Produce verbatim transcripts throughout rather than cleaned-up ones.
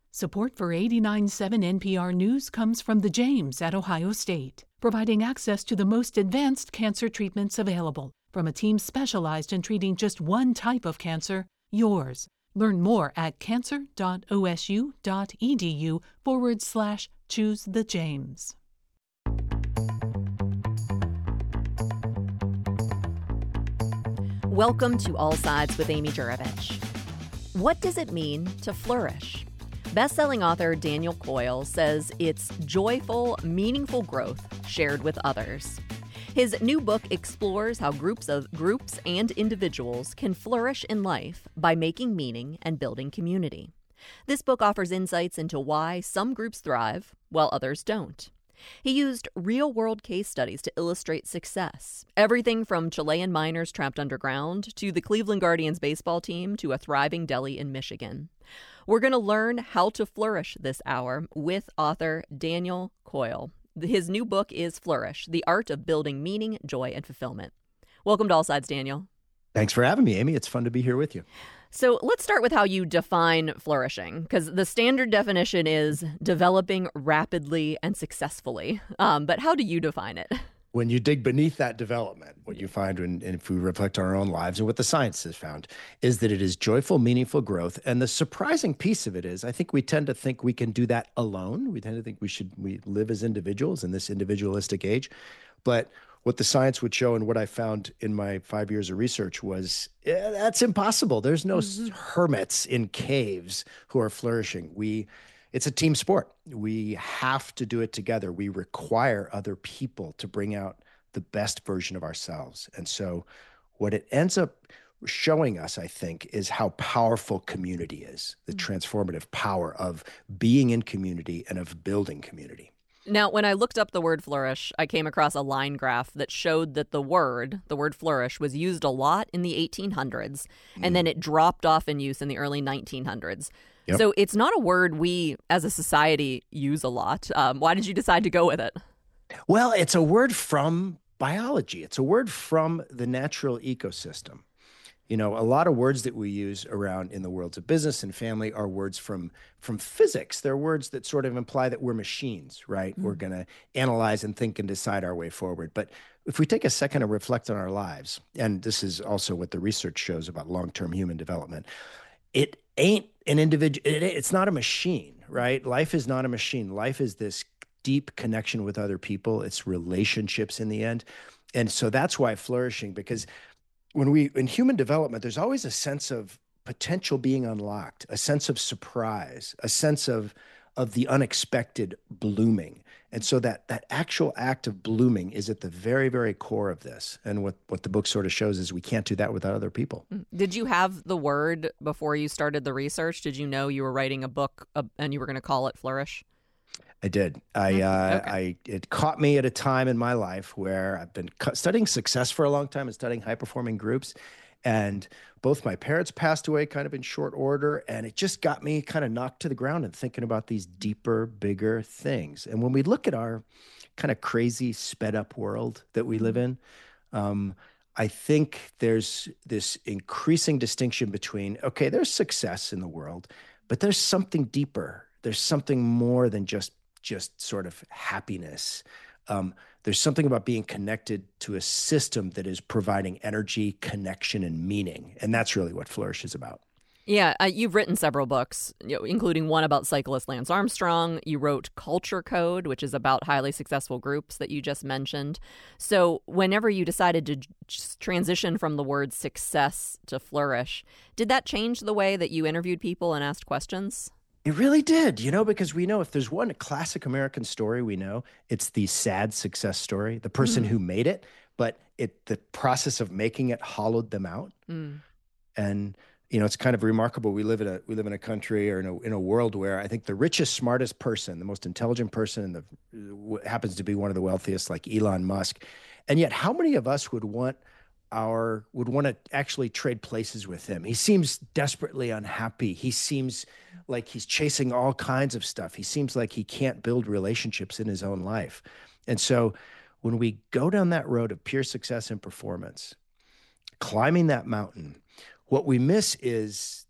Support for eighty-nine point seven N P R News comes from the James at Ohio State, providing access to the most advanced cancer treatments available from a team specialized in treating just one type of cancer, yours. Learn more at cancer.osu.edu forward slash choose the James. Welcome to All Sides with Amy Juravich. What does it mean to flourish? Best-selling author Daniel Coyle says it's joyful, meaningful growth shared with others. His new book explores how groups of groups and individuals can flourish in life by making meaning and building community. This book offers insights into why some groups thrive while others don't. He used real-world case studies to illustrate success. Everything from Chilean miners trapped underground to the Cleveland Guardians baseball team to a thriving deli in Michigan. We're going to learn how to flourish this hour with author Daniel Coyle. His new book is Flourish, The Art of Building Meaning, Joy, and Fulfillment. Welcome to All Sides, Daniel. Thanks for having me, Amy. It's fun to be here with you. So let's start with how you define flourishing, because the standard definition is developing rapidly and successfully. Um, but how do you define it? When you dig beneath that development, what you find, when, and if we reflect on our own lives and what the science has found, is that it is joyful, meaningful growth. And the surprising piece of it is, I think we tend to think we can do that alone. We tend to think we should we live as individuals in this individualistic age. But what the science would show and what I found in my five years of research was yeah, that's impossible. There's no mm-hmm. hermits in caves who are flourishing. We, it's a team sport. We have to do it together. We require other people to bring out the best version of ourselves. And so what it ends up showing us, I think, is how powerful community is, the mm-hmm. transformative power of being in community and of building community. Now, when I looked up the word flourish, I came across a line graph that showed that the word, the word flourish, was used a lot in the eighteen hundreds, mm. and then it dropped off in use in the early nineteen hundreds. Yep. So it's not a word we, as a society, use a lot. Um, why did you decide to go with it? Well, it's a word from biology. It's a word from the natural ecosystem. You know, a lot of words that we use around in the worlds of business and family are words from from physics. They're words that sort of imply that we're machines, right? Mm-hmm. We're going to analyze and think and decide our way forward. But if we take a second to reflect on our lives, and this is also what the research shows about long-term human development, it ain't an individual, it, it's not a machine, right? Life is not a machine. Life is this deep connection with other people. It's relationships in the end. And so that's why flourishing, because when we, in human development, there's always a sense of potential being unlocked, a sense of surprise, a sense of, of the unexpected blooming. And so that, that actual act of blooming is at the very, very core of this. And what, what the book sort of shows is we can't do that with other people. Did you have the word before you started the research? Did you know you were writing a book uh, and you were going to call it Flourish? I did. I, uh, okay. I, it caught me at a time in my life where I've been cu- studying success for a long time and studying high-performing groups. And both my parents passed away kind of in short order. And it just got me kind of knocked to the ground and thinking about these deeper, bigger things. And when we look at our kind of crazy, sped-up world that we live in, um, I think there's this increasing distinction between, okay, there's success in the world, but there's something deeper. There's something more than just just sort of happiness. Um, there's something about being connected to a system that is providing energy, connection, and meaning. And that's really what Flourish is about. Yeah, uh, you've written several books, you know, including one about cyclist Lance Armstrong. You wrote Culture Code, which is about highly successful groups that you just mentioned. So whenever you decided to j- transition from the word success to flourish, did that change the way that you interviewed people and asked questions? It really did, you know, because we know if there's one classic American story we know, it's the sad success story, the person mm. who made it, but it the process of making it hollowed them out. Mm. And, you know, it's kind of remarkable. We live in a we live in a country or in a in a world where I think the richest, smartest person, the most intelligent person, and the happens to be one of the wealthiest, like Elon Musk. And yet, how many of us would want our would want to actually trade places with him? He seems desperately unhappy. He seems like he's chasing all kinds of stuff. He seems like he can't build relationships in his own life. And so when we go down that road of pure success and performance, climbing that mountain, what we miss is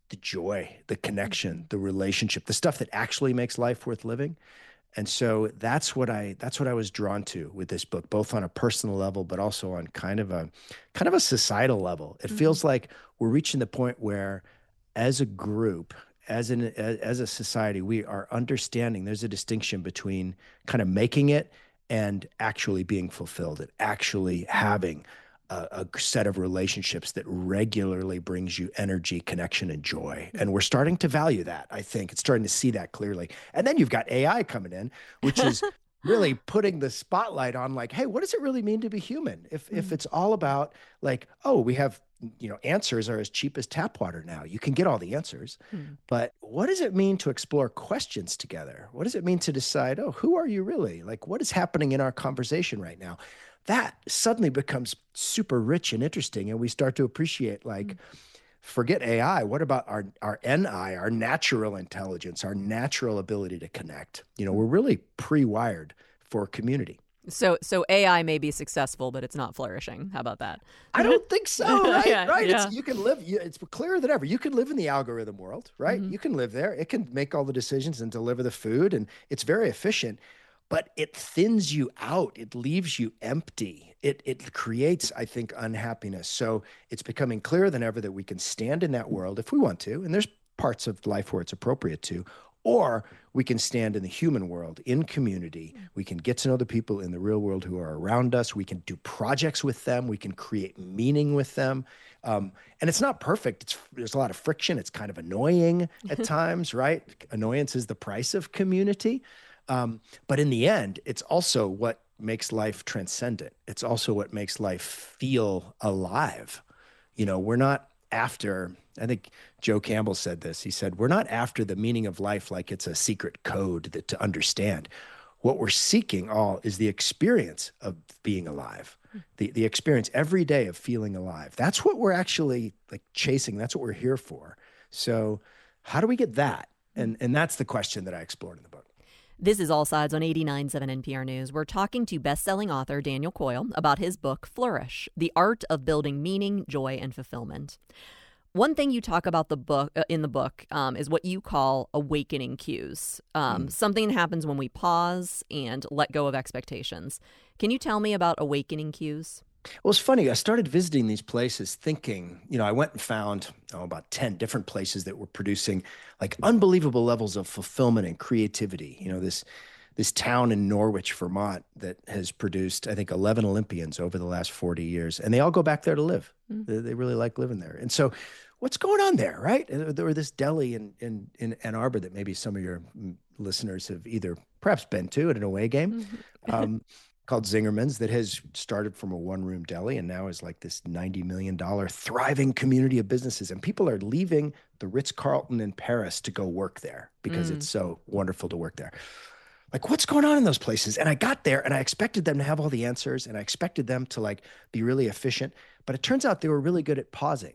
the joy, the connection, the relationship, the stuff that actually makes life worth living. And so that's what I that's what I was drawn to with this book, both on a personal level, but also on kind of a kind of a societal level. It mm-hmm. feels like we're reaching the point where, as a group, as an as a society, we are understanding there's a distinction between kind of making it and actually being fulfilled, and actually having a, a set of relationships that regularly brings you energy, connection, and joy. And we're starting to value that, I think. It's starting to see that clearly. And then you've got A I coming in, which is really putting the spotlight on like, hey, what does it really mean to be human? If mm-hmm. if it's all about like, oh, we have, you know, answers are as cheap as tap water now. You can get all the answers. Mm-hmm. But what does it mean to explore questions together? What does it mean to decide, oh, who are you really? Like, what is happening in our conversation right now? That suddenly becomes super rich and interesting. And we start to appreciate, like, mm-hmm. forget A I. What about our, our N I, our natural intelligence, our natural ability to connect? You know, we're really pre-wired for community. So so A I may be successful, but it's not flourishing. How about that? I don't think so, right? yeah, right? Yeah. It's, you can live, it's clearer than ever. You can live in the algorithm world, right? Mm-hmm. You can live there. It can make all the decisions and deliver the food, and it's very efficient. But it thins you out. It leaves you empty. It it creates, I think, unhappiness. So it's becoming clearer than ever that we can stand in that world if we want to. And there's parts of life where it's appropriate to. Or we can stand in the human world, in community. We can get to know the people in the real world who are around us. We can do projects with them. We can create meaning with them. Um, and it's not perfect. It's, there's a lot of friction. It's kind of annoying at times, right? Annoyance is the price of community. Um, but in the end, it's also what makes life transcendent. It's also what makes life feel alive. You know, we're not after, I think Joe Campbell said this. He said, we're not after the meaning of life like it's a secret code that to understand. What we're seeking all is the experience of being alive, the, the experience every day of feeling alive. That's what we're actually like chasing. That's what we're here for. So how do we get that? And, and that's the question that I explored in the book. This is All Sides on eighty-nine point seven N P R News. We're talking to best-selling author Daniel Coyle about his book, Flourish, The Art of Building Meaning, Joy, and Fulfillment. One thing you talk about the book uh, in the book um, is what you call awakening cues, um, mm. something that happens when we pause and let go of expectations. Can you tell me about awakening cues? Well, it's funny. I started visiting these places thinking, you know, I went and found oh, about ten different places that were producing like unbelievable levels of fulfillment and creativity. You know, this this town in Norwich, Vermont, that has produced, I think, eleven Olympians over the last forty years. And they all go back there to live. Mm. They, they really like living there. And so what's going on there, right? There were this deli in, in, in Ann Arbor that maybe some of your listeners have either perhaps been to at an away game. Mm-hmm. um, called Zingerman's, that has started from a one-room deli and now is like this ninety million dollars thriving community of businesses. And people are leaving the Ritz-Carlton in Paris to go work there because mm. it's so wonderful to work there. Like, what's going on in those places? And I got there and I expected them to have all the answers and I expected them to like be really efficient. But it turns out they were really good at pausing.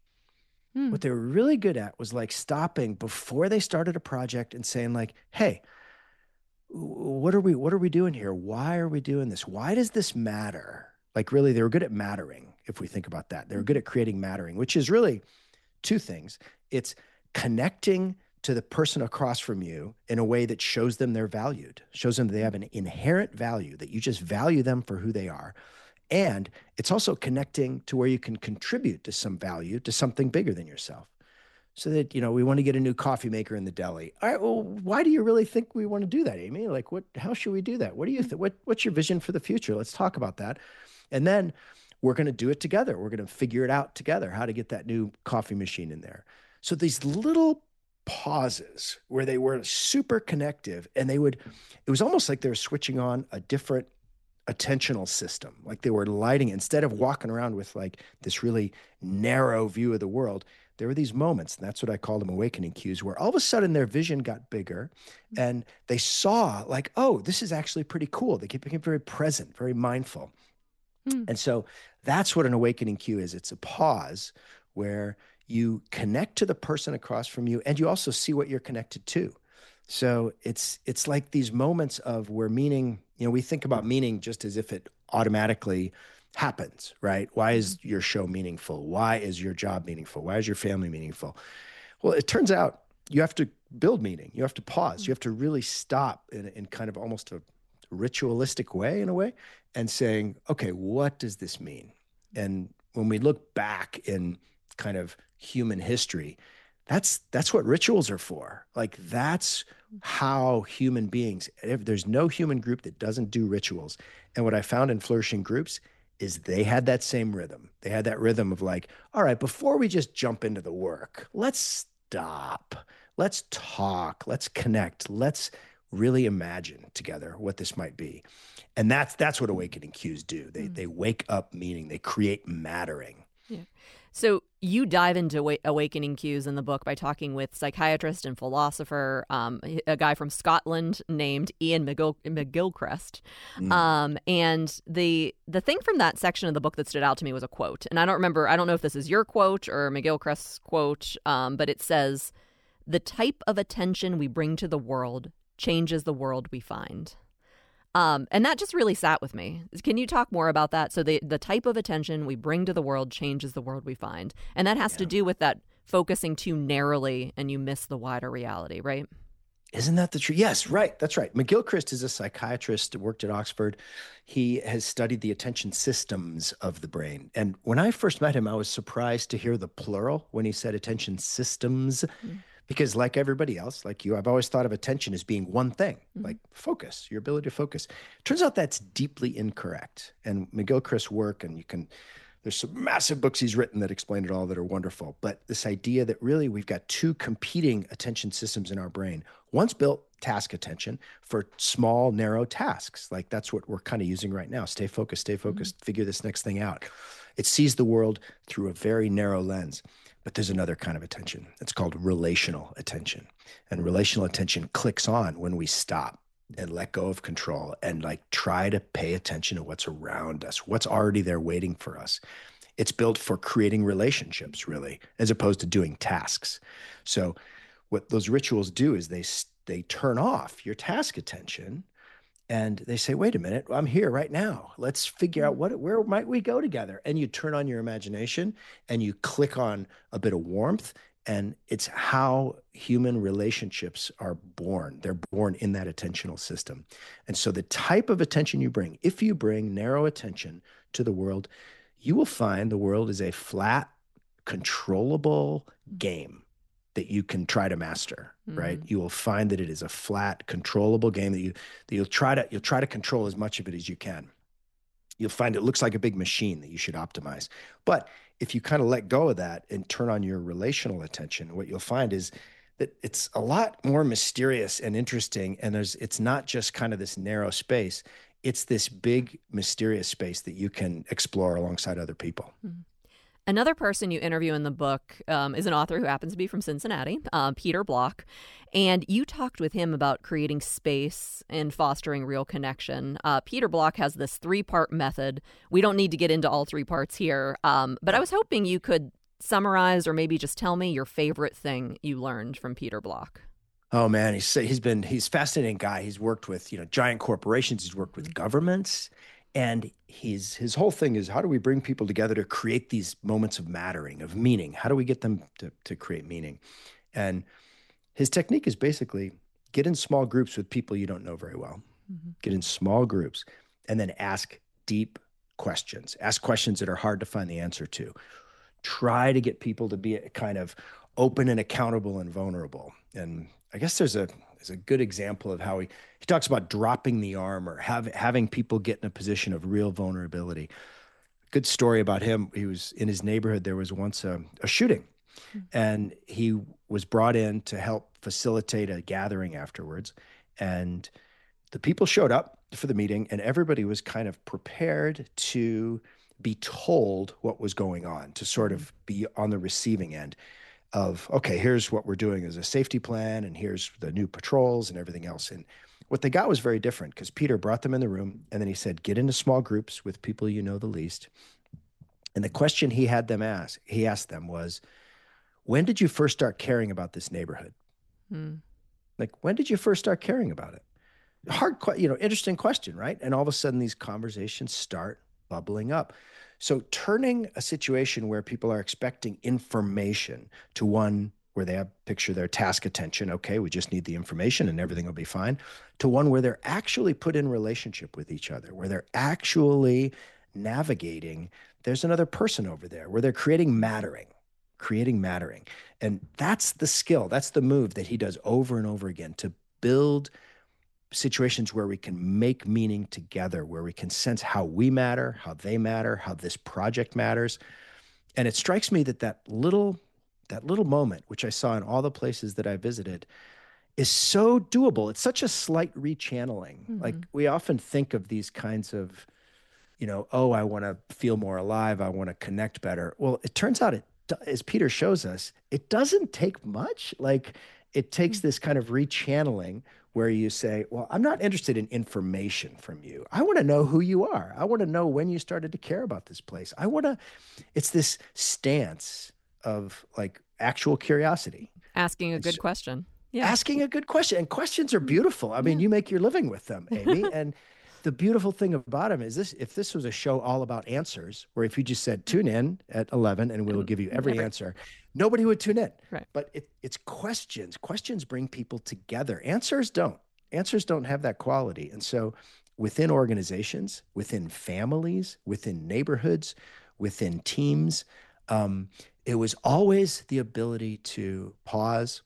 Mm. What they were really good at was like stopping before they started a project and saying like, hey, what are we, what are we doing here? Why are we doing this? Why does this matter? Like really, they were good at mattering. If we think about that, they were good at creating mattering, which is really two things. It's connecting to the person across from you in a way that shows them they're valued, shows them they have an inherent value, that you just value them for who they are. And it's also connecting to where you can contribute to some value, to something bigger than yourself. So that, you know, we want to get a new coffee maker in the deli. All right, well, why do you really think we want to do that, Amy? Like, what? How should we do that? What do you think? What, what's your vision for the future? Let's talk about that. And then we're going to do it together. We're going to figure it out together, how to get that new coffee machine in there. So these little pauses where they were super connective, and they would, it was almost like they were switching on a different attentional system. Like they were lighting, instead of walking around with like this really narrow view of the world, there were these moments, and that's what I call them awakening cues, where all of a sudden their vision got bigger and they saw like, oh, this is actually pretty cool. They became very present, very mindful. Mm. And so that's what an awakening cue is. It's a pause where you connect to the person across from you and you also see what you're connected to. So it's it's like these moments of where meaning, you know, we think about meaning just as if it automatically happens, right? Why is your show meaningful? Why is your job meaningful? Why is your family meaningful? Well, it turns out you have to build meaning. You have to pause. You have to really stop in, in kind of almost a ritualistic way, in a way, and saying, okay, what does this mean? And when we look back in kind of human history, that's that's what rituals are for. Like, that's how human beings, there's no human group that doesn't do rituals. And what I found in flourishing groups is they had that same rhythm. They had that rhythm of like, all right, before we just jump into the work, let's stop. Let's talk. Let's connect. Let's really imagine together what this might be. And that's that's what awakening cues do. They mm. they wake up meaning. They create mattering. Yeah. So you dive into awa- awakening cues in the book by talking with psychiatrist and philosopher, um, a guy from Scotland named Ian McGil- McGilchrist. Mm. Um, and the the thing from that section of the book that stood out to me was a quote. And I don't remember, I don't know if this is your quote or McGilchrist's quote, um, but it says, "The type of attention we bring to the world changes the world we find." Um, and that just really sat with me. Can you talk more about that? So the, the type of attention we bring to the world changes the world we find. And that has yeah. to do with that focusing too narrowly and you miss the wider reality, right? Isn't that the truth? Yes, right. That's right. McGilchrist is a psychiatrist, worked at Oxford. He has studied the attention systems of the brain. And when I first met him, I was surprised to hear the plural when he said attention systems. Mm-hmm. Because like everybody else, like you, I've always thought of attention as being one thing, mm-hmm. like focus, your ability to focus. Turns out that's deeply incorrect. And McGilchrist's work, and you can, there's some massive books he's written that explain it all that are wonderful. But this idea that really we've got two competing attention systems in our brain. One's built task attention for small, narrow tasks. Like that's what we're kind of using right now. Stay focused, stay focused, mm-hmm. figure this next thing out. It sees the world through a very narrow lens. But there's another kind of attention. It's called relational attention. And relational attention clicks on when we stop and let go of control and like try to pay attention to what's around us, what's already there waiting for us. It's built for creating relationships, really, as opposed to doing tasks. So what those rituals do is they they turn off your task attention. And they say, wait a minute, I'm here right now. Let's figure out what, where might we go together? And you turn on your imagination and you click on a bit of warmth. And it's how human relationships are born. They're born in that attentional system. And so the type of attention you bring, if you bring narrow attention to the world, you will find the world is a flat, controllable game that you can try to master, mm-hmm. right? You will find that it is a flat, controllable game that you that you'll try to you'll try to control as much of it as you can. You'll find it looks like a big machine that you should optimize. But if you kind of let go of that and turn on your relational attention, what you'll find is that it's a lot more mysterious and interesting. And there's it's not just kind of this narrow space. It's this big, mysterious space that you can explore alongside other people. Mm-hmm. Another person you interview in the book um, is an author who happens to be from Cincinnati, uh, Peter Block. And you talked with him about creating space and fostering real connection. Uh, Peter Block has this three-part method. We don't need to get into all three parts here, um, but I was hoping you could summarize or maybe just tell me your favorite thing you learned from Peter Block. Oh man, he's he's been he's a fascinating guy. He's worked with you know giant corporations. He's worked with governments. And he's, his whole thing is, how do we bring people together to create these moments of mattering, of meaning? How do we get them to, to create meaning? And his technique is basically get in small groups with people you don't know very well. Mm-hmm. Get in small groups and then ask deep questions. Ask questions that are hard to find the answer to. Try to get people to be kind of open and accountable and vulnerable. And I guess there's a is a good example of how he, he talks about dropping the armor, have, having people get in a position of real vulnerability. Good story about him. He was in his neighborhood. There was once a, a shooting, mm-hmm. and he was brought in to help facilitate a gathering afterwards. And the people showed up for the meeting, and everybody was kind of prepared to be told what was going on, to sort of be on the receiving end of, okay, here's what we're doing as a safety plan, and here's the new patrols and everything else. And what they got was very different, because Peter brought them in the room, and then he said, get into small groups with people you know the least. And the question he had them ask, he asked them was, when did you first start caring about this neighborhood? Hmm. Like, when did you first start caring about it? Hard, you know, interesting question, right? And all of a sudden these conversations start bubbling up. So turning a situation where people are expecting information to one where they have picture their task attention. Okay, we just need the information and everything will be fine, to one where they're actually put in relationship with each other, where they're actually navigating. There's another person over there, where they're creating mattering, creating mattering. And that's the skill. That's the move that he does over and over again, to build situations where we can make meaning together, where we can sense how we matter, how they matter, how this project matters. And it strikes me that that little, that little moment, which I saw in all the places that I visited, is so doable. It's such a slight rechanneling. Mm-hmm. Like, we often think of these kinds of, you know, oh, I want to feel more alive. I want to connect better. Well, it turns out, it, as Peter shows us, it doesn't take much. Like, it takes this kind of rechanneling where you say, well, I'm not interested in information from you. I want to know who you are. I want to know when you started to care about this place. I want to, it's this stance of like actual curiosity. Asking a It's- good question. Yeah. Asking a good question. And questions are beautiful. I mean, Yeah. you make your living with them, Amy. And the beautiful thing about them is this: if this was a show all about answers, where if you just said tune in at eleven and we'll give you every Every- answer, nobody would tune in. Right. But it, it's questions. Questions bring people together. Answers don't. Answers don't have that quality. And so within organizations, within families, within neighborhoods, within teams, um, it was always the ability to pause,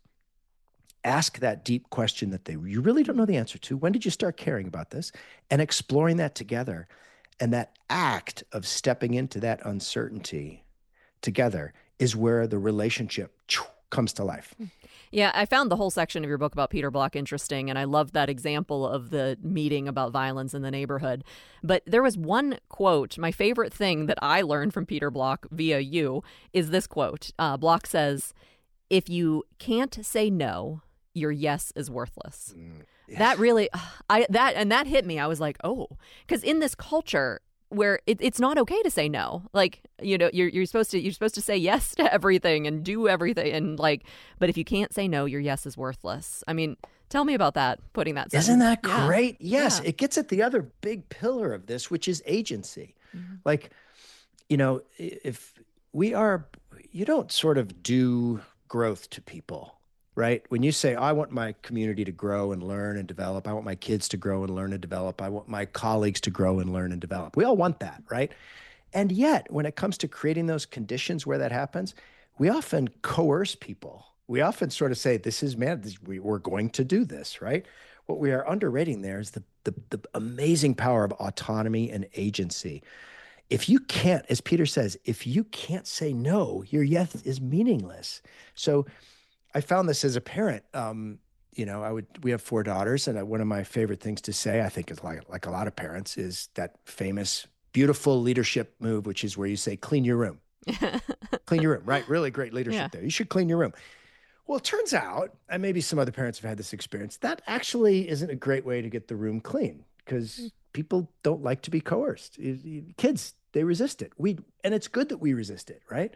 ask that deep question that they you really don't know the answer to. When did you start caring about this? And exploring that together. And that act of stepping into that uncertainty together is where the relationship comes to life. Yeah, I found the whole section of your book about Peter Block interesting, and I loved that example of the meeting about violence in the neighborhood. But there was one quote, my favorite thing that I learned from Peter Block via you is this quote. Uh, Block says, "If you can't say no, your yes is worthless." Mm, yes. That really, I that and that hit me. I was like, oh, because in this culture where it, it's not okay to say no, like, you know, you're you're supposed to you're supposed to say yes to everything and do everything, and like, but if you can't say no, your yes is worthless. I mean, tell me about that. Putting that, Isn't that Yeah. great? Yes, Yeah. it gets at the other big pillar of this, which is agency. Mm-hmm. Like, you know, if we are, you don't sort of do growth to people, right? When you say, I want my community to grow and learn and develop, I want my kids to grow and learn and develop, I want my colleagues to grow and learn and develop. We all want that, right? And yet, when it comes to creating those conditions where that happens, we often coerce people. We often sort of say, this is, man, this, we, we're going to do this, right? What we are underrating there is the, the, the amazing power of autonomy and agency. If you can't, as Peter says, if you can't say no, your yes is meaningless. So I found this as a parent. Um, you know, I would, we have four daughters, and one of my favorite things to say, I think is like, like a lot of parents, is that famous, beautiful leadership move, which is where you say, clean your room, clean your room, right? Really great leadership Yeah. there. You should clean your room. Well, it turns out, and maybe some other parents have had this experience, that actually isn't a great way to get the room clean, because people don't like to be coerced. Kids, they resist it. We, and it's good that we resist it, right?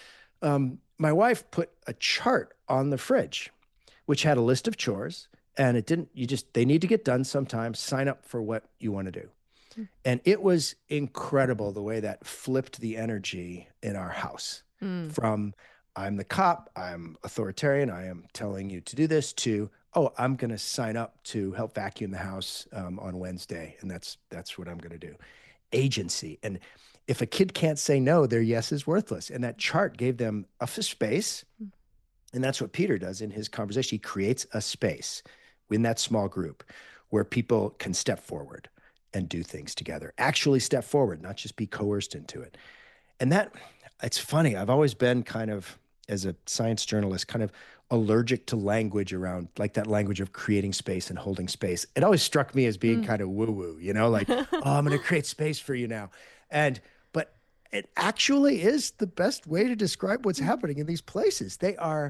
Um, my wife put a chart on the fridge, which had a list of chores, and it didn't, you just, they need to get done sometimes, sign up for what you want to do. Mm. And it was incredible the way that flipped the energy in our house mm. from, I'm the cop, I'm authoritarian, I am telling you to do this, to, oh, I'm going to sign up to help vacuum the house um, on Wednesday. And that's, that's what I'm going to do. Agency. And if a kid can't say no, their yes is worthless. And that chart gave them a space. And that's what Peter does in his conversation. He creates a space in that small group where people can step forward and do things together, actually step forward, not just be coerced into it. And that, it's funny. I've always been kind of, as a science journalist, kind of allergic to language around, like that language of creating space and holding space. It always struck me as being mm. kind of woo-woo, you know, like, oh, I'm going to create space for you now. And, but it actually is the best way to describe what's happening in these places. They are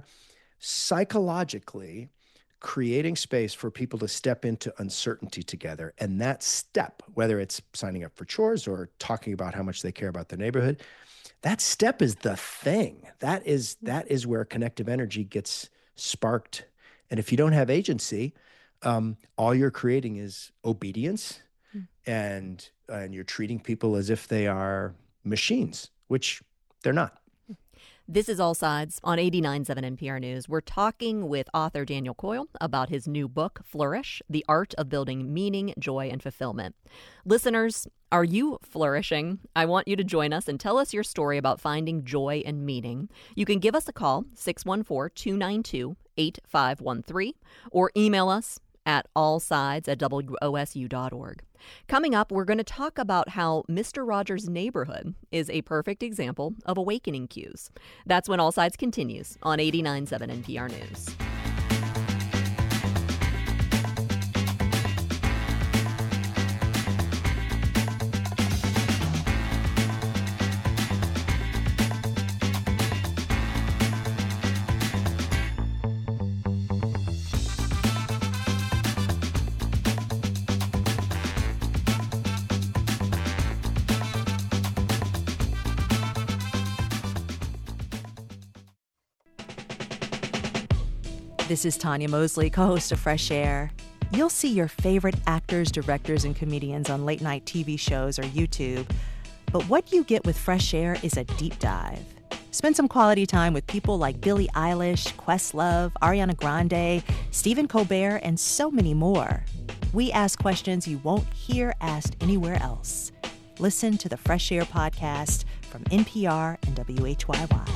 psychologically creating space for people to step into uncertainty together. And that step, whether it's signing up for chores or talking about how much they care about their neighborhood, that step is the thing. That is, that is where connective energy gets sparked. And if you don't have agency, um, all you're creating is obedience, mm. and, and you're treating people as if they are machines, which they're not. This is All Sides on eighty-nine point seven N P R News. We're talking with author Daniel Coyle about his new book, Flourish, The Art of Building Meaning, Joy, and Fulfillment. Listeners, are you flourishing? I want you to join us and tell us your story about finding joy and meaning. You can give us a call, six one four, two nine two, eight five one three, or email us at allsides at W O S U dot org. Coming up, we're going to talk about how Mister Rogers' Neighborhood is a perfect example of awakening cues. That's when All Sides continues on eighty-nine point seven N P R News. This is Tanya Mosley, co-host of Fresh Air. You'll see your favorite actors, directors, and comedians on late-night T V shows or YouTube. But what you get with Fresh Air is a deep dive. Spend some quality time with people like Billie Eilish, Questlove, Ariana Grande, Stephen Colbert, and so many more. We ask questions you won't hear asked anywhere else. Listen to the Fresh Air podcast from N P R and W H Y Y.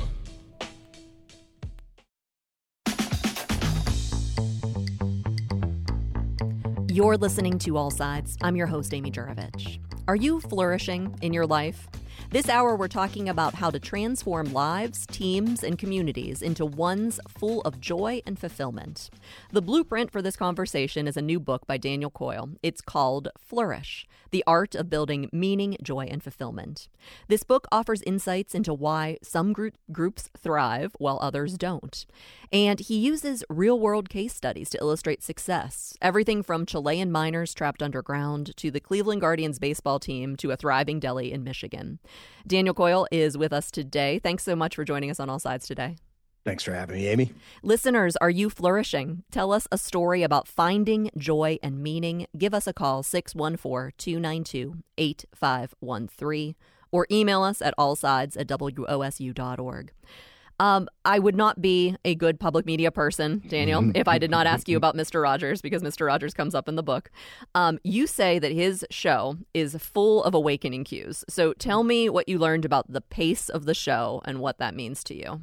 You're listening to All Sides. I'm your host, Amy Jurovich. Are you flourishing in your life? This hour, we're talking about how to transform lives, teams, and communities into ones full of joy and fulfillment. The blueprint for this conversation is a new book by Daniel Coyle. It's called Flourish, The Art of Building Meaning, Joy, and Fulfillment. This book offers insights into why some group, groups thrive while others don't. And he uses real-world case studies to illustrate success, everything from Chilean miners trapped underground to the Cleveland Guardians baseball team to a thriving deli in Michigan. Daniel Coyle is with us today. Thanks so much for joining us on All Sides today. Thanks for having me, Amy. Listeners, are you flourishing? Tell us a story about finding joy and meaning. Give us a call, six one four, two nine two, eight five one three, or email us at allsides at W O S U dot org. Um, I would not be a good public media person, Daniel, if I did not ask you about Mister Rogers, because Mister Rogers comes up in the book. Um, you say that his show is full of awakening cues. So tell me what you learned about the pace of the show and what that means to you.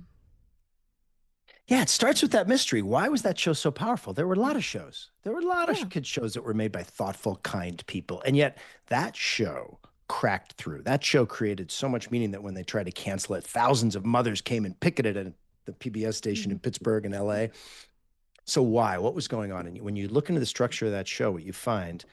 Yeah, it starts with that mystery. Why was that show so powerful? There were a lot of shows. There were a lot Yeah. of kids shows that were made by thoughtful, kind people. And yet that show cracked through. That show created so much meaning that when they tried to cancel it, thousands of mothers came and picketed at the P B S station in Pittsburgh and L A. So why? What was going on? And when you look into the structure of that show, what you find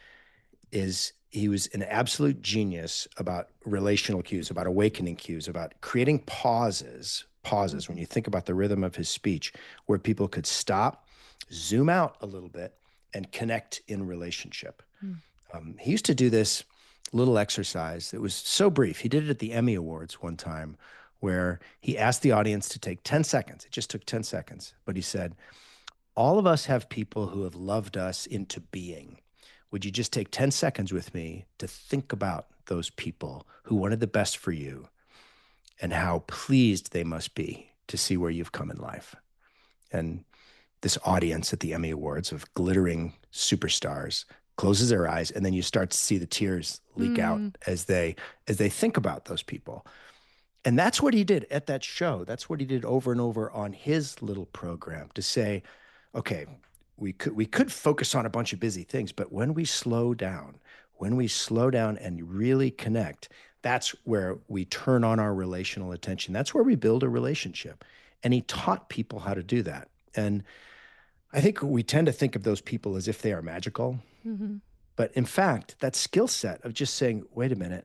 is he was an absolute genius about relational cues, about awakening cues, about creating pauses, pauses when you think about the rhythm of his speech, where people could stop, zoom out a little bit, and connect in relationship. Mm. Um, he used to do this little exercise that was so brief. He did it at the Emmy Awards one time, where he asked the audience to take ten seconds. It just took ten seconds. But he said, all of us have people who have loved us into being. Would you just take ten seconds with me to think about those people who wanted the best for you and how pleased they must be to see where you've come in life? And this audience at the Emmy Awards of glittering superstars closes their eyes, and then you start to see the tears leak mm. out as they as they think about those people. And that's what he did at that show. That's what he did over and over on his little program, to say, okay, we could we could focus on a bunch of busy things, but when we slow down, when we slow down and really connect, that's where we turn on our relational attention. That's where we build a relationship. And he taught people how to do that. And I think we tend to think of those people as if they are magical. Mm-hmm. But in fact, that skill set of just saying, wait a minute,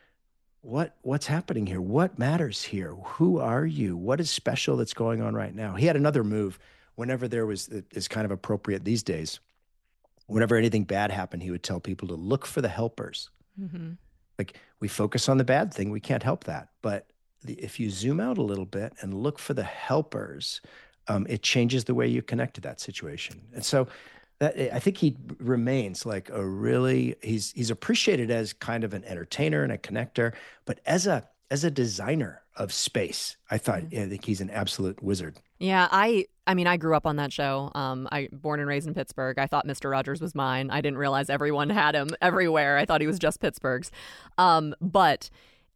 what what's happening here? What matters here? Who are you? What is special that's going on right now? He had another move whenever there was, is kind of appropriate these days. Whenever anything bad happened, he would tell people to look for the helpers. Mm-hmm. Like, we focus on the bad thing, we can't help that. But the, if you zoom out a little bit and look for the helpers, um, it changes the way you connect to that situation. And so that, I think he remains like a really, he's he's appreciated as kind of an entertainer and a connector, but as a as a designer of space. I thought, yeah, I think he's an absolute wizard. Yeah, I I mean, I grew up on that show. Um, I born and raised in Pittsburgh. I thought Mister Rogers was mine. I didn't realize everyone had him everywhere. I thought he was just Pittsburgh's. Um, but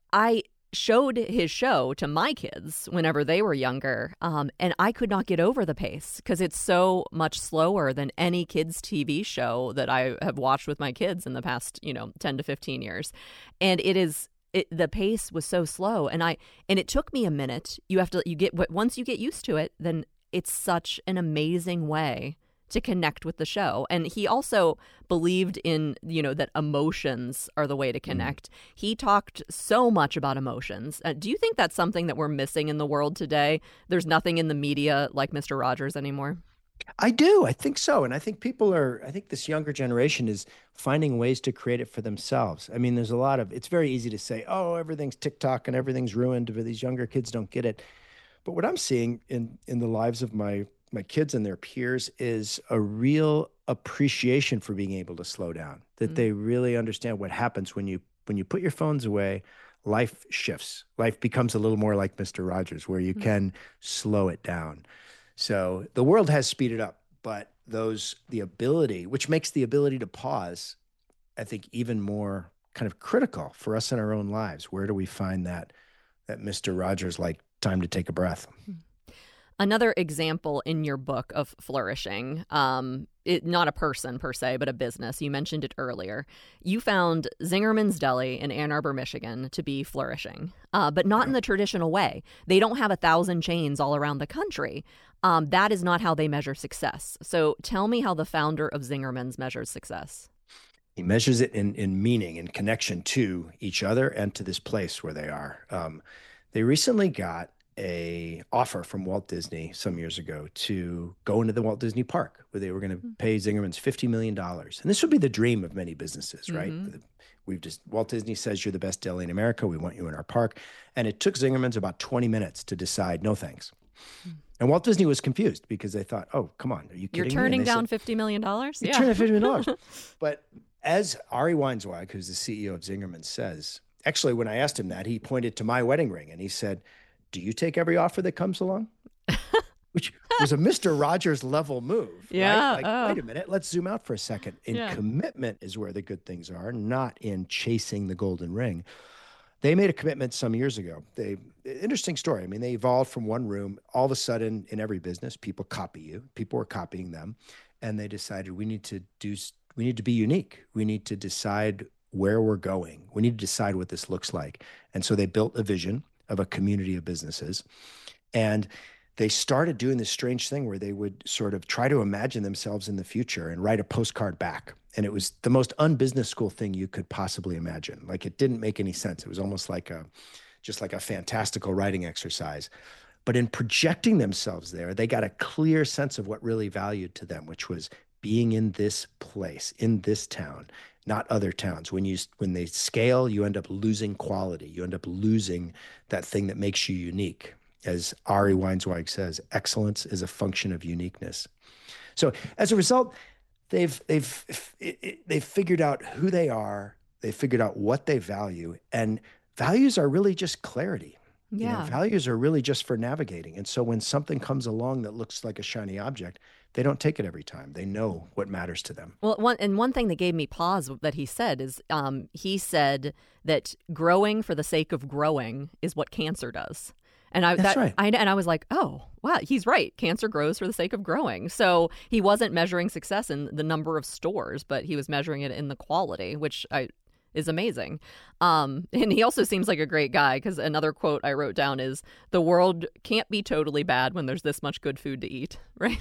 I showed his show to my kids whenever they were younger, um, and I could not get over the pace because it's so much slower than any kids' T V show that I have watched with my kids in the past, you know, ten to fifteen years. And it is It, the pace was so slow, and I and it took me a minute. You have to you get once you get used to it, then it's such an amazing way to connect with the show. And he also believed in, you know, that emotions are the way to connect. Mm. He talked so much about emotions. Uh, do you think that's something that we're missing in the world today? There's nothing in the media like Mister Rogers anymore. I do. I think so. And I think people are, I think this younger generation is finding ways to create it for themselves. I mean, there's a lot of, it's very easy to say, oh, everything's TikTok and everything's ruined, but these younger kids don't get it. But what I'm seeing in, in the lives of my, my kids and their peers is a real appreciation for being able to slow down, that mm-hmm. they really understand what happens when you, when you put your phones away. Life shifts. Life becomes a little more like Mister Rogers, where you mm-hmm. can slow it down. So the world has speeded up, but those, the ability, which makes the ability to pause, I think, even more kind of critical for us in our own lives. Where do we find that, that Mister Rogers like time to take a breath? Another example in your book of flourishing, um, it, not a person per se, but a business. You mentioned it earlier. You found Zingerman's Deli in Ann Arbor, Michigan to be flourishing, uh, but not in the traditional way. They don't have a thousand chains all around the country. Um, that is not how they measure success. So tell me how the founder of Zingerman's measures success. He measures it in, in meaning and connection to each other and to this place where they are. Um, they recently got a offer from Walt Disney some years ago to go into the Walt Disney Park, where they were going to pay Zingerman's fifty million dollars. And this would be the dream of many businesses, right? Mm-hmm. We've just, Walt Disney says, you're the best deli in America. We want you in our park. And it took Zingerman's about twenty minutes to decide, no thanks. Mm-hmm. And Walt Disney was confused because they thought, oh, come on, are you kidding You're me? turning down said, fifty million dollars? You're yeah. turning fifty million dollars. But as Ari Weinzweig, who's the C E O of Zingerman, says, actually, when I asked him that, he pointed to my wedding ring and he said, do you take every offer that comes along? Which was a Mister Rogers level move. Yeah. Right? Like, oh. wait a minute, let's zoom out for a second. In yeah. commitment is where the good things are, not in chasing the golden ring. They made a commitment some years ago. They, interesting story. I mean, they evolved from one room. All of a sudden, in every business, people copy you. People were copying them. And they decided we need to do, we need to be unique. We need to decide where we're going. We need to decide what this looks like. And so they built a vision of a community of businesses. And they started doing this strange thing where they would sort of try to imagine themselves in the future and write a postcard back. And it was the most unbusiness school thing you could possibly imagine. Like, it didn't make any sense. It was almost like a, just like a fantastical writing exercise. But in projecting themselves there, they got a clear sense of what really valued to them, which was being in this place, in this town, not other towns. When you when they scale, you end up losing quality. You end up losing that thing that makes you unique. As Ari Weinzweig says, excellence is a function of uniqueness. So as a result, they've they've they've figured out who they are. They figured out what they value, and values are really just clarity. Yeah. You know, values are really just for navigating. And so when something comes along that looks like a shiny object, they don't take it every time. They know what matters to them. Well, one and one thing that gave me pause that he said is um, he said that growing for the sake of growing is what cancer does. And I, That's that, right. I, and I was like, oh, wow, he's right. Cancer grows for the sake of growing. So he wasn't measuring success in the number of stores, but he was measuring it in the quality, which I is amazing. Um, and he also seems like a great guy, because another quote I wrote down is, the world can't be totally bad when there's this much good food to eat, right?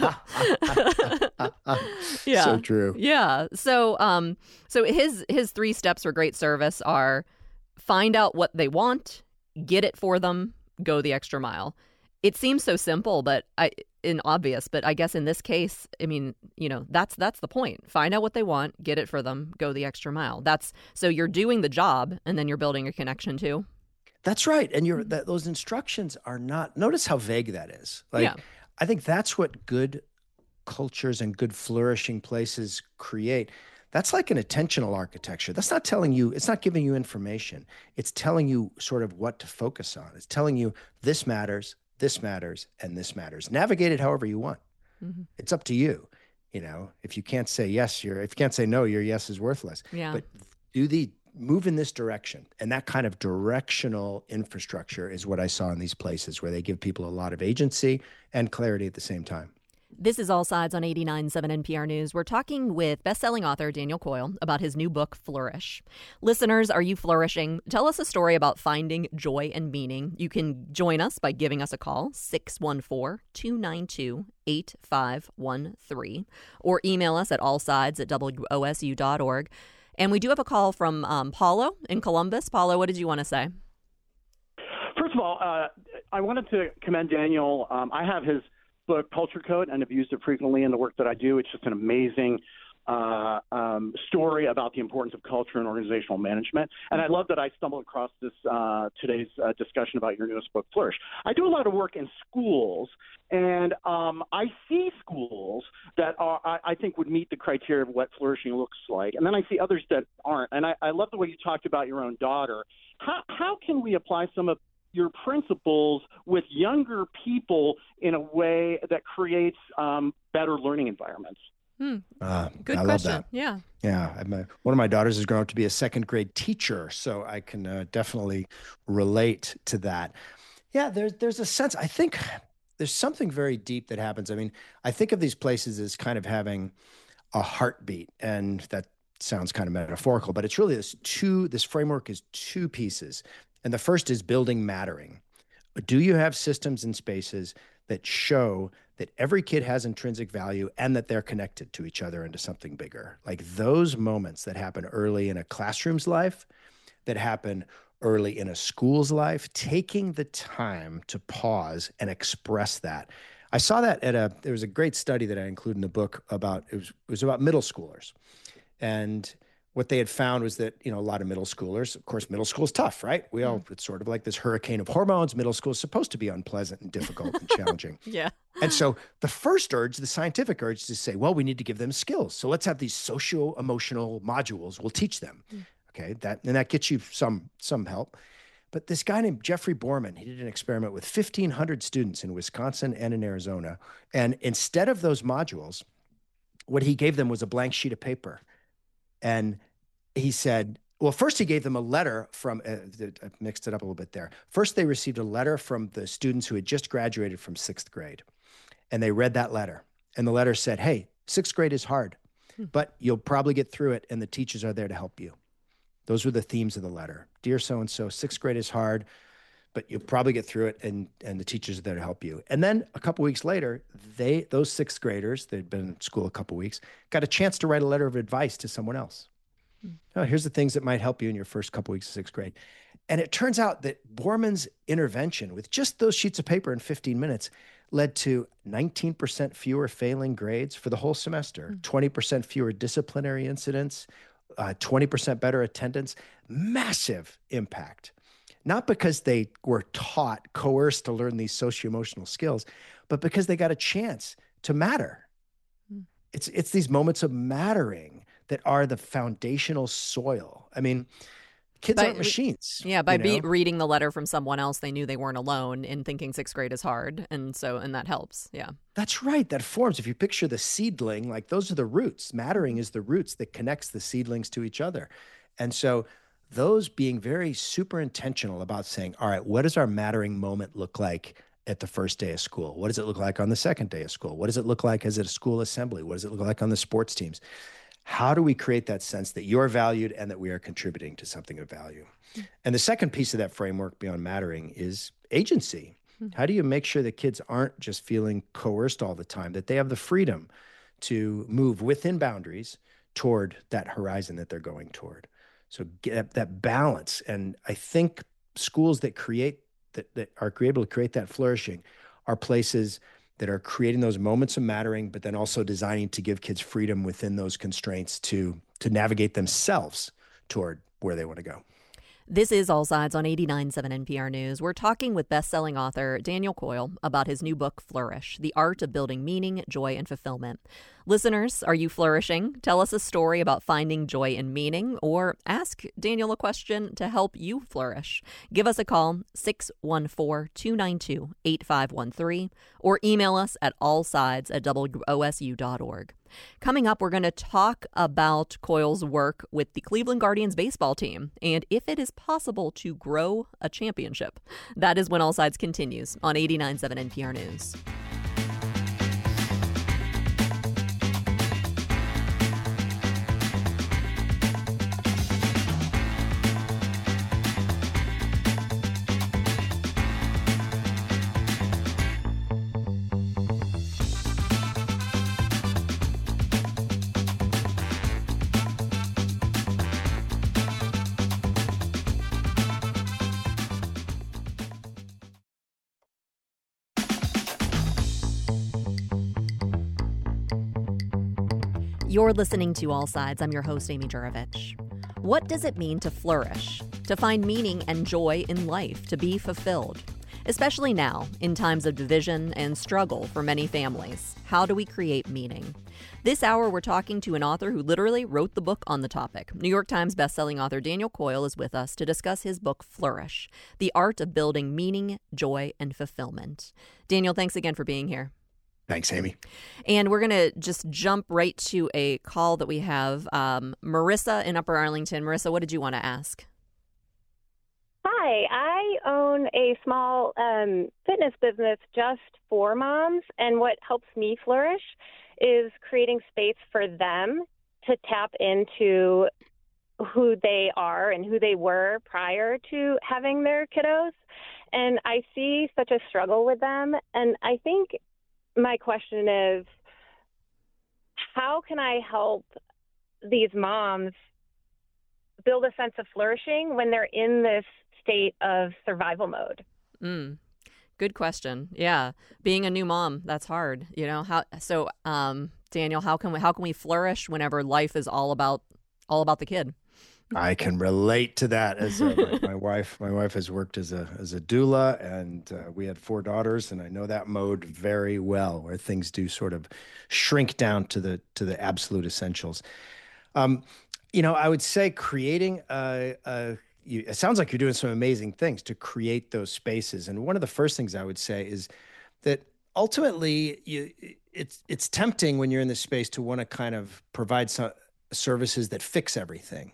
Yeah. So true. Yeah. So um, so his his three steps for great service are: find out what they want, get it for them, go the extra mile. It seems so simple, but I and obvious, but I guess in this case, I mean, you know, that's that's the point. Find out what they want, get it for them, go the extra mile. That's so you're doing the job, and then you're building a connection too. That's right. And you're that those instructions are not, notice how vague that is. Like, Yeah. I think that's what good cultures and good flourishing places create. That's like an attentional architecture. That's not telling you, it's not giving you information. It's telling you sort of what to focus on. It's telling you this matters, this matters, and this matters. Navigate it however you want. Mm-hmm. It's up to you. You know, if you can't say yes, your if you can't say no, your yes is worthless. Yeah. But do the move in this direction. And that kind of directional infrastructure is what I saw in these places where they give people a lot of agency and clarity at the same time. This is All Sides on eighty-nine point seven N P R News. We're talking with best-selling author Daniel Coyle about his new book, Flourish. Listeners, are you flourishing? Tell us a story about finding joy and meaning. You can join us by giving us a call, six one four, two nine two, eight five one three, or email us at allsides at w o s u dot org. And we do have a call from um, Paulo in Columbus. Paulo, what did you want to say? First of all, uh, I wanted to commend Daniel. Um, I have his book, Culture Code, and have used it frequently in the work that I do. It's just an amazing uh, um, story about the importance of culture and organizational management. And I love that I stumbled across this uh, today's uh, discussion about your newest book, Flourish. I do a lot of work in schools, and um, I see schools that are, I, I think would meet the criteria of what flourishing looks like. And then I see others that aren't. And I, I love the way you talked about your own daughter. How, how can we apply some of your principles with younger people in a way that creates um, better learning environments? Hmm. Uh, Good I question. love that. Yeah. Yeah. I'm a, one of my daughters has grown up to be a second grade teacher, so I can uh, definitely relate to that. Yeah, there's there's a sense, I think there's something very deep that happens. I mean, I think of these places as kind of having a heartbeat, and that sounds kind of metaphorical, but it's really this two, this framework is two pieces. And the first is building mattering. Do you have systems and spaces that show that every kid has intrinsic value and that they're connected to each other into something bigger? Like those moments that happen early in a classroom's life, that happen early in a school's life, taking the time to pause and express that. I saw that at a, there was a great study that I include in the book about, it was, it was about middle schoolers. And what they had found was that, you know, a lot of middle schoolers, of course, middle school is tough, right? We all, it's sort of like this hurricane of hormones. Middle school is supposed to be unpleasant and difficult and challenging. Yeah. And so the first urge, the scientific urge, is to say, well, we need to give them skills. So let's have these socio-emotional modules. We'll teach them. Mm. Okay. That, and that gets you some, some help. But this guy named Jeffrey Borman, he did an experiment with fifteen hundred students in Wisconsin and in Arizona. And instead of those modules, what he gave them was a blank sheet of paper. And he said, well, first he gave them a letter from, uh, I mixed it up a little bit there. First, they received a letter from the students who had just graduated from sixth grade. And they read that letter. And the letter said, hey, sixth grade is hard, but you'll probably get through it. And the teachers are there to help you. Those were the themes of the letter. Dear so-and-so, sixth grade is hard, but you'll probably get through it, and, and the teachers are there to help you. And then a couple weeks later, they those sixth graders, they'd been in school a couple weeks, got a chance to write a letter of advice to someone else. Mm. Oh, here's the things that might help you in your first couple weeks of sixth grade. And it turns out that Borman's intervention with just those sheets of paper in fifteen minutes led to nineteen percent fewer failing grades for the whole semester, mm. twenty percent fewer disciplinary incidents, uh, twenty percent better attendance, massive impact. Not because they were taught, coerced to learn these socio-emotional skills, but because they got a chance to matter. Mm. It's it's these moments of mattering that are the foundational soil. I mean, kids by, aren't machines. Yeah, by you know? be, reading the letter from someone else, they knew they weren't alone in thinking sixth grade is hard. And so, and that helps. Yeah. That's right. That forms. If you picture the seedling, like those are the roots. Mattering is the roots that connects the seedlings to each other. And so those being very super intentional about saying, all right, what does our mattering moment look like at the first day of school? What does it look like on the second day of school? What does it look like as a school assembly? What does it look like on the sports teams? How do we create that sense that you're valued and that we are contributing to something of value? And the second piece of that framework beyond mattering is agency. How do you make sure that kids aren't just feeling coerced all the time, that they have the freedom to move within boundaries toward that horizon that they're going toward? So get that balance. And I think schools that create, that, that are able to create that flourishing are places that are creating those moments of mattering, but then also designing to give kids freedom within those constraints to, to navigate themselves toward where they want to go. This is All Sides on eighty-nine point seven N P R News. We're talking with best-selling author Daniel Coyle about his new book, Flourish, The Art of Building Meaning, Joy, and Fulfillment. Listeners, are you flourishing? Tell us a story about finding joy and meaning, or ask Daniel a question to help you flourish. Give us a call, six one four, two nine two, eight five one three, or email us at allsides at w o s u dot org. Coming up, we're going to talk about Coyle's work with the Cleveland Guardians baseball team and if it is possible to grow a championship. That is when All Sides continues on eighty-nine point seven N P R News. You're listening to All Sides. I'm your host, Amy Juravich. What does it mean to flourish, to find meaning and joy in life, to be fulfilled? Especially now, in times of division and struggle for many families. How do we create meaning? This hour, we're talking to an author who literally wrote the book on the topic. New York Times bestselling author Daniel Coyle is with us to discuss his book, Flourish, The Art of Building Meaning, Joy, and Fulfillment. Daniel, thanks again for being here. Thanks, Amy. And we're going to just jump right to a call that we have. Um, Marissa in Upper Arlington. Marissa, what did you want to ask? Hi, I own a small um, fitness business just for moms, and what helps me flourish is creating space for them to tap into who they are and who they were prior to having their kiddos. And I see such a struggle with them, and I think my question is, how can I help these moms build a sense of flourishing when they're in this state of survival mode? Mm, good question. Yeah. Being a new mom, that's hard. You know, how, so, um, Daniel, how can we, how can we flourish whenever life is all about, all about the kid? I can relate to that. As uh, my, my wife, my wife has worked as a as a doula, and uh, we had four daughters, and I know that mode very well, where things do sort of shrink down to the to the absolute essentials. Um, you know, I would say creating a, a you, it sounds like you're doing some amazing things to create those spaces. And one of the first things I would say is that ultimately, you it's it's tempting when you're in this space to want to kind of provide some services that fix everything,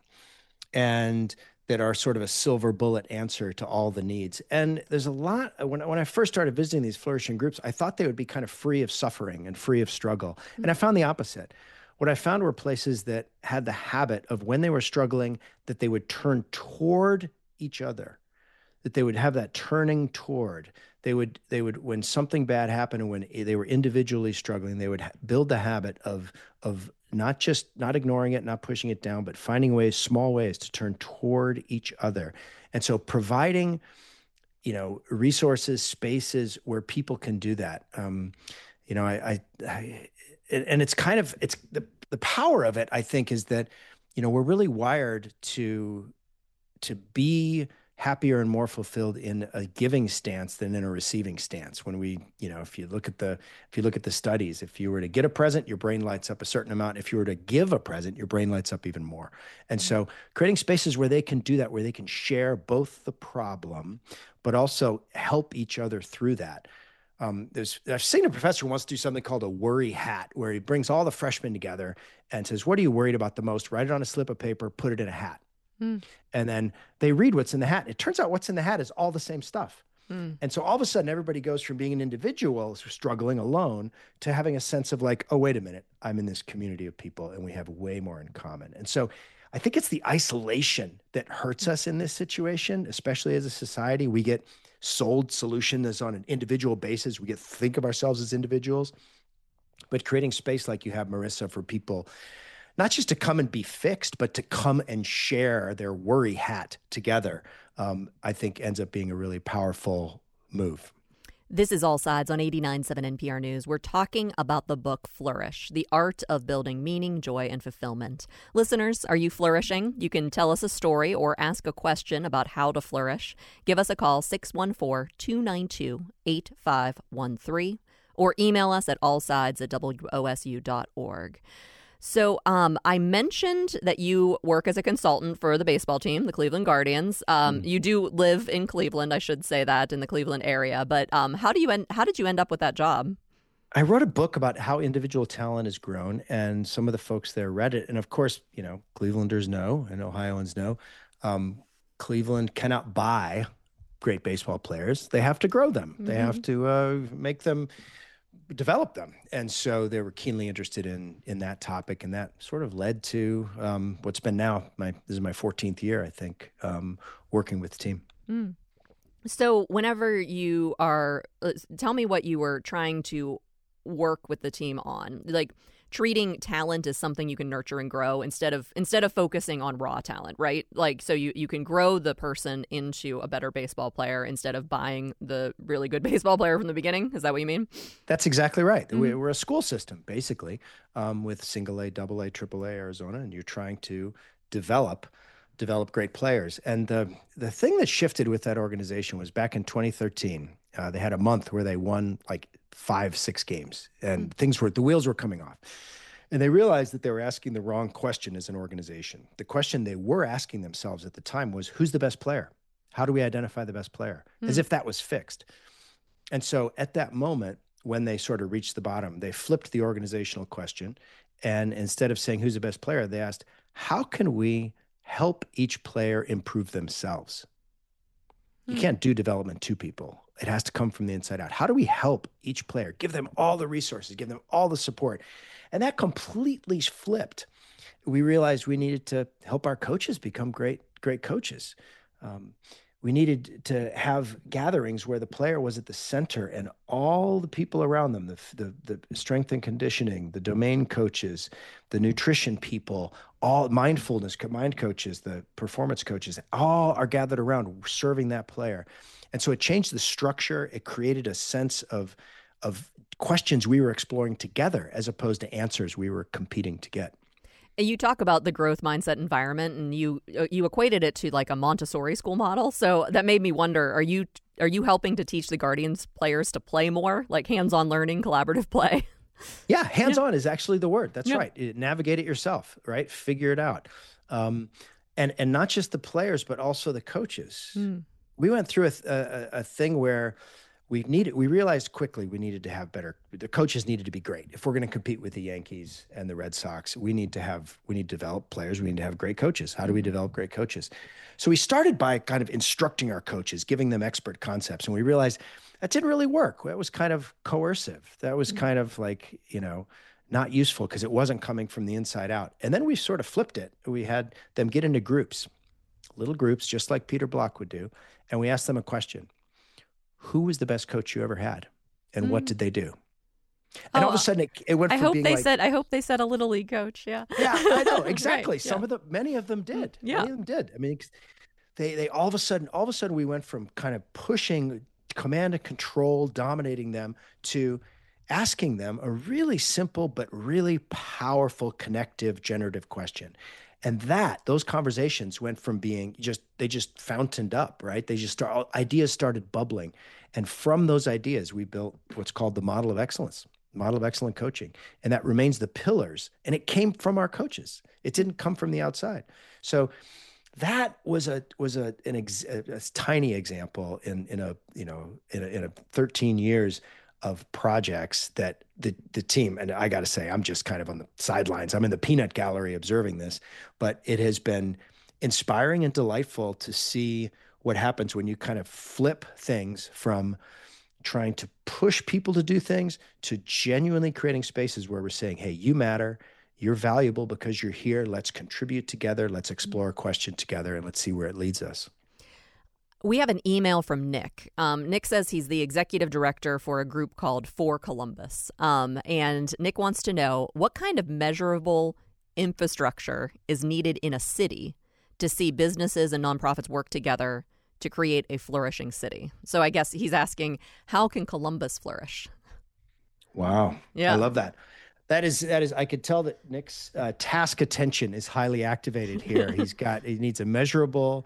and that are sort of a silver bullet answer to all the needs. And there's a lot, when, when I first started visiting these flourishing groups, I thought they would be kind of free of suffering and free of struggle. Mm-hmm. And I found the opposite. What I found were places that had the habit of, when they were struggling, that they would turn toward each other, that they would have that turning toward. They would, they would, when something bad happened and when they were individually struggling, they would ha- build the habit of, of not just not ignoring it, not pushing it down, but finding ways, small ways to turn toward each other. And so providing, you know, resources, spaces where people can do that. Um, you know, I, I, I, and it's kind of, it's the, the power of it, I think, is that, you know, we're really wired to, to be happier and more fulfilled in a giving stance than in a receiving stance. When we, you know, if you look at the, if you look at the studies, if you were to get a present, your brain lights up a certain amount. If you were to give a present, your brain lights up even more. And so creating spaces where they can do that, where they can share both the problem, but also help each other through that. Um, there's, I've seen a professor who wants to do something called a worry hat, where he brings all the freshmen together and says, what are you worried about the most? Write it on a slip of paper, put it in a hat. Mm. And then they read what's in the hat. It turns out what's in the hat is all the same stuff. Mm. And so all of a sudden, everybody goes from being an individual struggling alone to having a sense of like, oh, wait a minute, I'm in this community of people and we have way more in common. And so I think it's the isolation that hurts us in this situation, especially as a society. We get sold solutions on an individual basis. We get think of ourselves as individuals, but creating space like you have, Marissa, for people not just to come and be fixed, but to come and share their worry hat together, um, I think ends up being a really powerful move. This is All Sides on eighty-nine point seven N P R News. We're talking about the book Flourish, The Art of Building Meaning, Joy, and Fulfillment. Listeners, are you flourishing? You can tell us a story or ask a question about how to flourish. Give us a call, six one four, two nine two, eight five one three. or email us at allsides at w o s u dot org. So um, I mentioned that you work as a consultant for the baseball team, the Cleveland Guardians. Um, mm. You do live in Cleveland, I should say that, in the Cleveland area. But um, how do you end, how did you end up with that job? I wrote a book about how individual talent has grown, and some of the folks there read it. And of course, you know, Clevelanders know and Ohioans know, um, Cleveland cannot buy great baseball players. They have to grow them. Mm-hmm. They have to uh, make them, develop them. And so they were keenly interested in in that topic, and that sort of led to um, what's been now my this is my fourteenth year, I think, um, working with the team. Mm. So whenever you are, tell me what you were trying to work with the team on, like treating talent as something you can nurture and grow instead of instead of focusing on raw talent, right? Like, so you, you can grow the person into a better baseball player instead of buying the really good baseball player from the beginning. Is that what you mean? That's exactly right. Mm-hmm. We're a school system, basically, um, with single A, double A, triple A Arizona, and you're trying to develop develop great players. And the the thing that shifted with that organization was back in twenty thirteen. Uh, they had a month where they won like five, six games, and mm. things were, the wheels were coming off. And they realized that they were asking the wrong question as an organization. The question they were asking themselves at the time was, who's the best player? How do we identify the best player? Mm. As if that was fixed. And so at that moment, when they sort of reached the bottom, they flipped the organizational question. And instead of saying, who's the best player, they asked, how can we help each player improve themselves? You mm. can't do development to people. It has to come from the inside out. How do we help each player, give them all the resources, give them all the support? And that completely flipped. We realized we needed to help our coaches become great, great coaches. Um, we needed to have gatherings where the player was at the center and all the people around them, the, the, the strength and conditioning, the domain coaches, the nutrition people, all mindfulness, mind coaches, the performance coaches, all are gathered around serving that player. And so it changed the structure. It created a sense of, of questions we were exploring together as opposed to answers we were competing to get. You talk about the growth mindset environment, and you you equated it to like a Montessori school model. So that made me wonder, are you are you helping to teach the Guardians players to play more, like hands-on learning, collaborative play? Yeah, hands-on yeah. is actually the word. That's yeah. right. It, navigate it yourself, right? Figure it out. Um, and, and not just the players, but also the coaches. Mm. We went through a, a, a thing where we needed, we realized quickly we needed to have better, the coaches needed to be great. If we're going to compete with the Yankees and the Red Sox, we need to have, we need to develop players. We need to have great coaches. How do we develop great coaches? So we started by kind of instructing our coaches, giving them expert concepts. And we realized that didn't really work. That was kind of coercive. That was kind of like, you know, not useful because it wasn't coming from the inside out. And then we sort of flipped it. We had them get into groups, little groups, just like Peter Block would do. And we asked them a question. Who was the best coach you ever had? And mm. what did they do? And oh, all of a sudden it, it went I from hope being they like, said, I hope they said a little league coach. Yeah. Yeah, I know. Exactly. Right, Some yeah. of them, many of them did. Yeah. Many of them did. I mean, they, they all of a sudden, all of a sudden we went from kind of pushing command and control, dominating them, to asking them a really simple, but really powerful, connective, generative question. And that, those conversations went from being just, they just fountained up, right? They just start, ideas started bubbling. And from those ideas, we built what's called the model of excellence, model of excellent coaching. And that remains the pillars. And it came from our coaches. It didn't come from the outside. So that was a, was a, an ex, a, a tiny example in, in a, you know, in a, in a thirteen years of projects that the the team, and I got to say, I'm just kind of on the sidelines. I'm in the peanut gallery observing this, but it has been inspiring and delightful to see what happens when you kind of flip things from trying to push people to do things to genuinely creating spaces where we're saying, hey, you matter, you're valuable because you're here. Let's contribute together. Let's explore a question together, and let's see where it leads us. We have an email from Nick. Um, Nick says he's the executive director for a group called For Columbus. Um, and Nick wants to know, what kind of measurable infrastructure is needed in a city to see businesses and nonprofits work together to create a flourishing city? So I guess he's asking, how can Columbus flourish? Wow. Yeah. I love that. That is, that is, I could tell that Nick's uh, task attention is highly activated here. He's got, he needs a measurable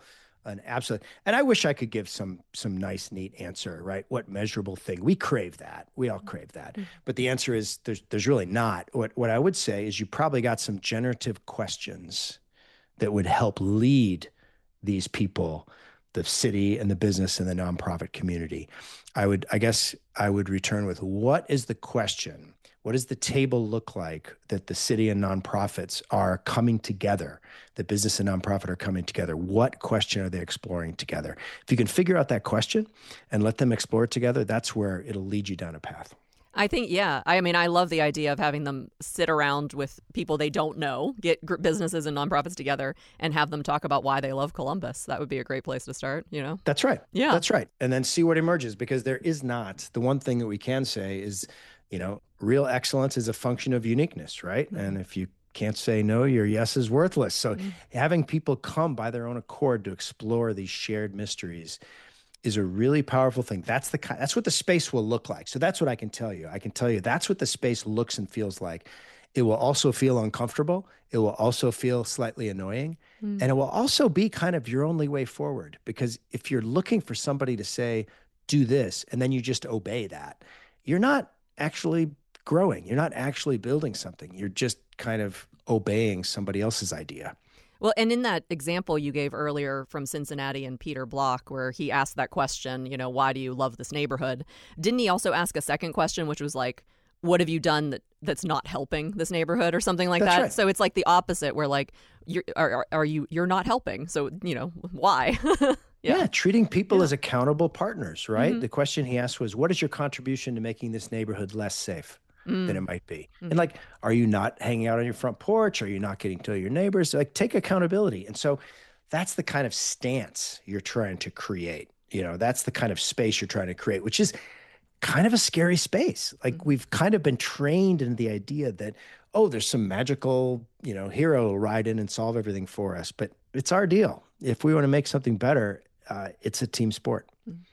an absolute. And I wish I could give some some nice, neat answer, right? What measurable thing? We crave that. We all crave that. But the answer is there's there's really not. What what I would say is you probably got some generative questions that would help lead these people, the city and the business and the nonprofit community. I would, I guess I would return with, what is the question? What does the table look like that the city and nonprofits are coming together, that business and nonprofit are coming together? What question are they exploring together? If you can figure out that question and let them explore it together, that's where it'll lead you down a path. I think, yeah. I mean, I love the idea of having them sit around with people they don't know, get gr- businesses and nonprofits together and have them talk about why they love Columbus. That would be a great place to start, you know? That's right. Yeah. That's right. And then see what emerges, because there is not, the one thing that we can say is, you know, real excellence is a function of uniqueness, right? Mm-hmm. And if you can't say no, your yes is worthless. So mm-hmm. having people come by their own accord to explore these shared mysteries is a really powerful thing. That's the that's what the space will look like. So that's what I can tell you. I can tell you that's what the space looks and feels like. It will also feel uncomfortable. It will also feel slightly annoying. Mm. And it will also be kind of your only way forward. Because if you're looking for somebody to say, do this, and then you just obey that, you're not actually growing. You're not actually building something. You're just kind of obeying somebody else's idea. Well, and in that example you gave earlier from Cincinnati and Peter Block, where he asked that question, you know, why do you love this neighborhood? Didn't he also ask a second question, which was like, what have you done that, that's not helping this neighborhood or something like That's that? Right. So it's like the opposite, where like, you're, are, are you, you're not helping. So, you know, why? yeah. yeah, treating people yeah. as accountable partners, right? Mm-hmm. The question he asked was, what is your contribution to making this neighborhood less safe mm. than it might be? Mm. And like, are you not hanging out on your front porch? Are you not getting to your neighbors? Like, take accountability. And so that's the kind of stance you're trying to create. You know, that's the kind of space you're trying to create, which is kind of a scary space. Like, we've kind of been trained in the idea that, oh, there's some magical, you know, hero will ride in and solve everything for us. But it's our deal. If we want to make something better, uh, it's a team sport.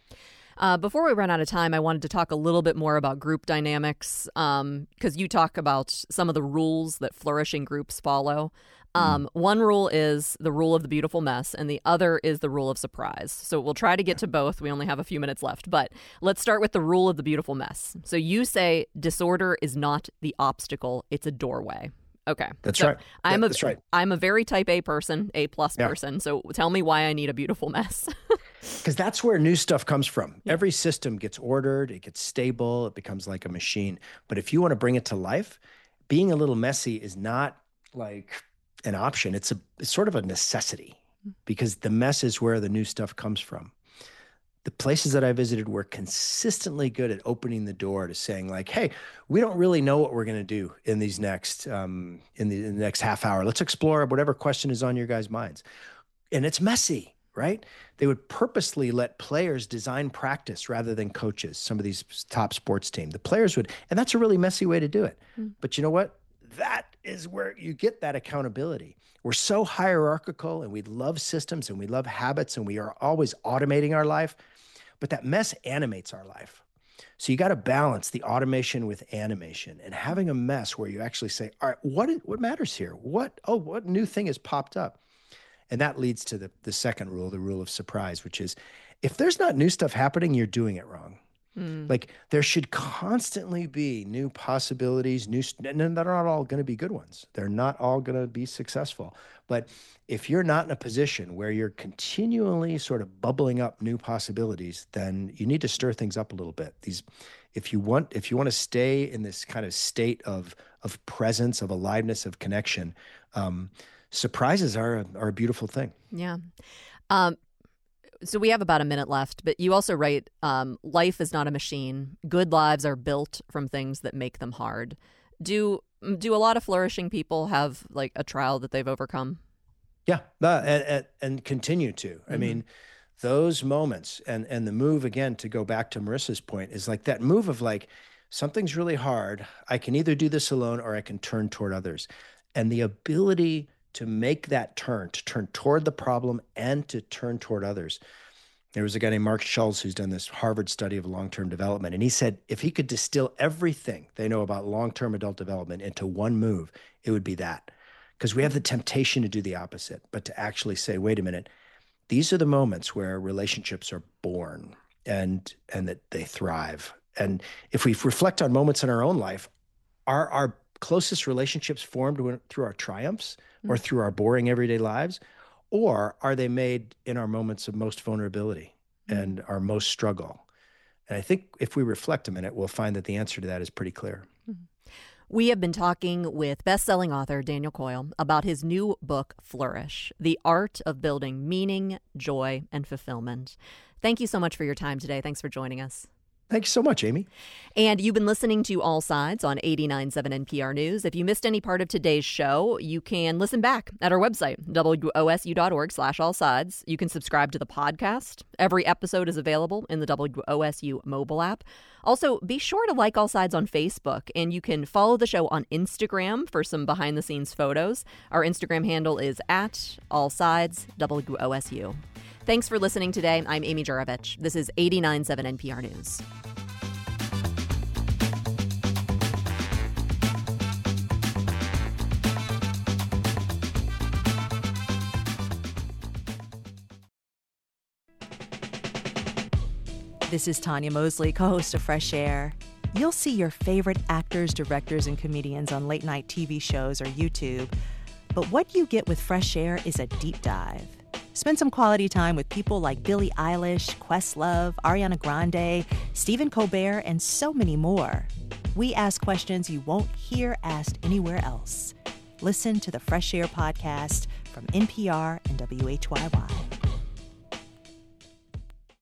Uh, before we run out of time, I wanted to talk a little bit more about group dynamics, um, because you talk about some of the rules that flourishing groups follow. Um, mm. One rule is the rule of the beautiful mess, and the other is the rule of surprise. So we'll try to get to both. We only have a few minutes left, but let's start with the rule of the beautiful mess. So you say disorder is not the obstacle, it's a doorway. Okay. That's so right. I'm yeah, a, that's right. I'm a very type A person, A plus yeah. person. So tell me why I need a beautiful mess. Because that's where new stuff comes from. Yeah. Every system gets ordered, it gets stable, it becomes like a machine. But if you want to bring it to life, being a little messy is not like an option. It's a it's sort of a necessity, because the mess is where the new stuff comes from. The places that I visited were consistently good at opening the door to saying like, hey, we don't really know what we're going to do in these next, um, in, the, in the next half hour. Let's explore whatever question is on your guys' minds. And it's messy, right? They would purposely let players design practice rather than coaches, some of these top sports teams. The players would, and that's a really messy way to do it. Mm. But you know what? That is where you get that accountability. We're so hierarchical, and we love systems and we love habits, and we are always automating our life, but that mess animates our life. So you got to balance the automation with animation, and having a mess where you actually say, all right, what, is, what matters here? What, oh, what new thing has popped up? And that leads to the, the second rule, the rule of surprise, which is if there's not new stuff happening, you're doing it wrong. Mm. Like, there should constantly be new possibilities, new, and they're not all going to be good ones. They're not all going to be successful. But if you're not in a position where you're continually sort of bubbling up new possibilities, then you need to stir things up a little bit. These, if you want, if you want to stay in this kind of state of of presence, of aliveness, of connection, um, surprises are a, are a beautiful thing. Yeah. Um, So we have about a minute left, but you also write, um, life is not a machine. Good lives are built from things that make them hard. Do do a lot of flourishing people have like a trial that they've overcome? Yeah, uh, and, and, and continue to. Mm-hmm. I mean, those moments and, and the move, again, to go back to Marissa's point, is like that move of like, something's really hard. I can either do this alone or I can turn toward others. And the ability to make that turn, to turn toward the problem and to turn toward others. There was a guy named Mark Schultz who's done this Harvard study of long-term development. And he said, if he could distill everything they know about long-term adult development into one move, it would be that. Because we have the temptation to do the opposite, but to actually say, wait a minute, these are the moments where relationships are born and and that they thrive. And if we reflect on moments in our own life, are our closest relationships formed when, through our triumphs or through our boring everyday lives? Or are they made in our moments of most vulnerability and our most struggle? And I think if we reflect a minute, we'll find that the answer to that is pretty clear. We have been talking with best-selling author Daniel Coyle about his new book, Flourish, The Art of Building Meaning, Joy, and Fulfillment. Thank you so much for your time today. Thanks for joining us. Thanks so much, Amy. And you've been listening to All Sides on eighty-nine point seven N P R News. If you missed any part of today's show, you can listen back at our website, W O S U dot org slash all sides. You can subscribe to the podcast. Every episode is available in the W O S U mobile app. Also, be sure to like All Sides on Facebook, and you can follow the show on Instagram for some behind-the-scenes photos. Our Instagram handle is at All Sides W O S U. Thanks for listening today. I'm Amy Juravich. This is eighty-nine point seven N P R News. This is Tanya Mosley, co-host of Fresh Air. You'll see your favorite actors, directors, and comedians on late-night T V shows or YouTube. But what you get with Fresh Air is a deep dive. Spend some quality time with people like Billie Eilish, Questlove, Ariana Grande, Stephen Colbert, and so many more. We ask questions you won't hear asked anywhere else. Listen to the Fresh Air podcast from N P R and W H Y Y.